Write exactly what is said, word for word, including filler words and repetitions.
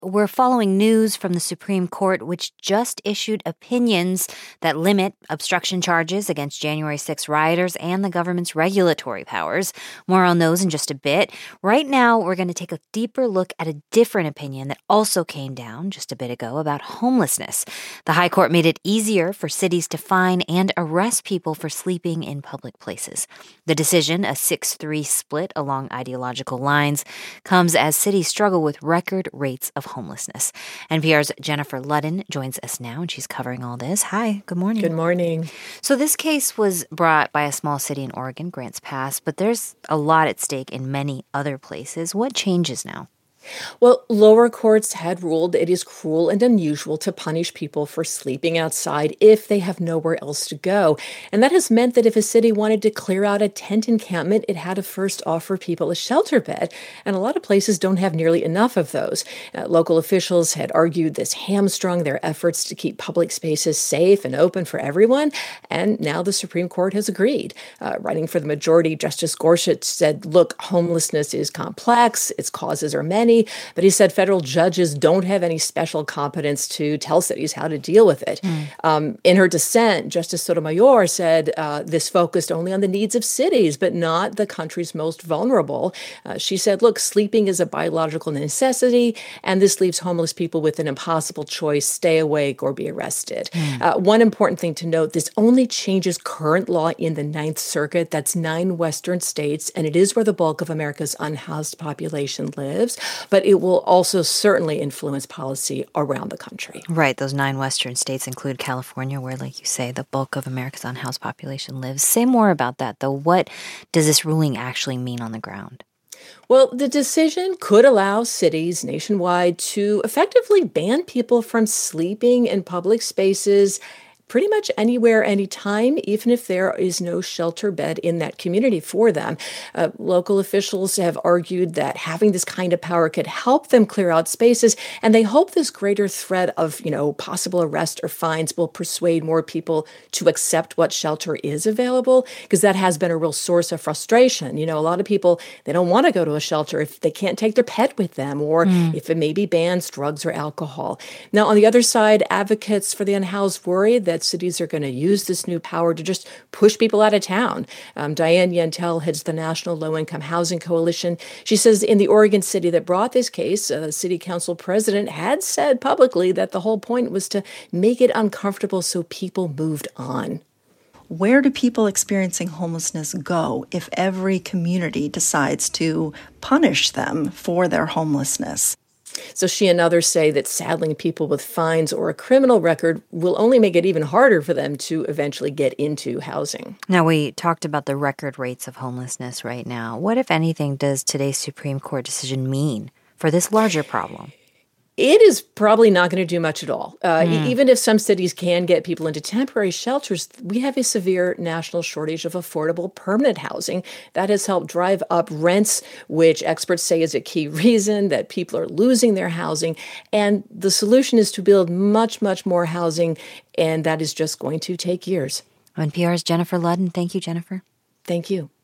We're following news from the Supreme Court, which just issued opinions that limit obstruction charges against January sixth rioters and the government's regulatory powers. More on those in just a bit. Right now, we're going to take a deeper look at a different opinion that also came down just a bit ago about homelessness. The High Court made it easier for cities to fine and arrest people for sleeping in public places. The decision, a six three split along ideological lines, comes as cities struggle with record rates of homelessness. N P R's Jennifer Ludden joins us now, and she's covering all this. Hi, good morning. Good morning. So this case was brought by a small city in Oregon, Grants Pass, but there's a lot at stake in many other places. What changes now? Well, lower courts had ruled it is cruel and unusual to punish people for sleeping outside if they have nowhere else to go. And that has meant that if a city wanted to clear out a tent encampment, it had to first offer people a shelter bed. And a lot of places don't have nearly enough of those. Uh, local officials had argued this hamstrung their efforts to keep public spaces safe and open for everyone. And now the Supreme Court has agreed. Uh, writing for the majority, Justice Gorsuch said, look, homelessness is complex. Its causes are many. But he said federal judges don't have any special competence to tell cities how to deal with it. Mm. Um, in her dissent, Justice Sotomayor said uh, this focused only on the needs of cities, but not the country's most vulnerable. Uh, she said, look, sleeping is a biological necessity, and this leaves homeless people with an impossible choice: stay awake or be arrested. Mm. Uh, one important thing to note, this only changes current law in the Ninth Circuit. That's nine Western states, and it is where the bulk of America's unhoused population lives. But it will also certainly influence policy around the country. Right. Those nine Western states include California, where, like you say, the bulk of America's unhoused population lives. Say more about that, though. What does this ruling actually mean on the ground? Well, the decision could allow cities nationwide to effectively ban people from sleeping in public spaces pretty much anywhere, anytime, even if there is no shelter bed in that community for them. Uh, local officials have argued that having this kind of power could help them clear out spaces, and they hope this greater threat of, you know, possible arrest or fines will persuade more people to accept what shelter is available, because that has been a real source of frustration. You know, a lot of people, they don't want to go to a shelter if they can't take their pet with them, or mm. if it maybe bans drugs or alcohol. Now, on the other side, advocates for the unhoused worry that cities are going to use this new power to just push people out of town. Um, Diane Yentel heads the National Low-Income Housing Coalition. She says in the Oregon city that brought this case, the uh, city council president had said publicly that the whole point was to make it uncomfortable so people moved on. Where do people experiencing homelessness go if every community decides to punish them for their homelessness? So she and others say that saddling people with fines or a criminal record will only make it even harder for them to eventually get into housing. Now, we talked about the record rates of homelessness right now. What, if anything, does today's Supreme Court decision mean for this larger problem? It is probably not going to do much at all. Uh, mm. e- even if some cities can get people into temporary shelters, we have a severe national shortage of affordable permanent housing that has helped drive up rents, which experts say is a key reason that people are losing their housing. And the solution is to build much, much more housing, and that is just going to take years. N P R's Jennifer Ludden. Thank you, Jennifer. Thank you.